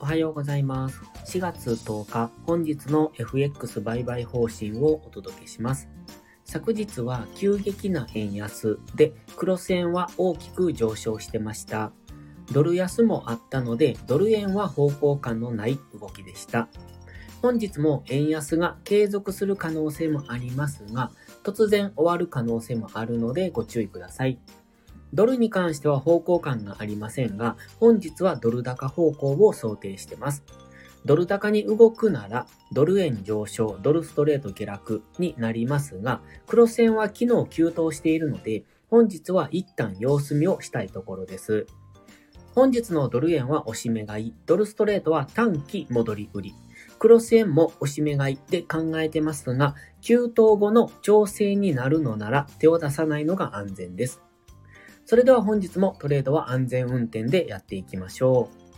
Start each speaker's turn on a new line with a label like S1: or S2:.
S1: はようございます。4月10日、本日の FX 売買方針をお届けします。昨日は急激な円安で、クロス円は大きく上昇してました。ドル安もあったので、ドル円は方向感のない動きでした。本日も円安が継続する可能性もありますが、突然終わる可能性もあるのでご注意ください。ドルに関しては方向感がありませんが、本日はドル高方向を想定しています。ドル高に動くなら、ドル円上昇、ドルストレート下落になりますが、クロス円は昨日急騰しているので、本日は一旦様子見をしたいところです。本日のドル円は押し目買い、ドルストレートは短期戻り売り。クロス円も押し目買いで考えてますが、急騰後の調整になるのなら手を出さないのが安全です。それでは本日もトレードは安全運転でやっていきましょう。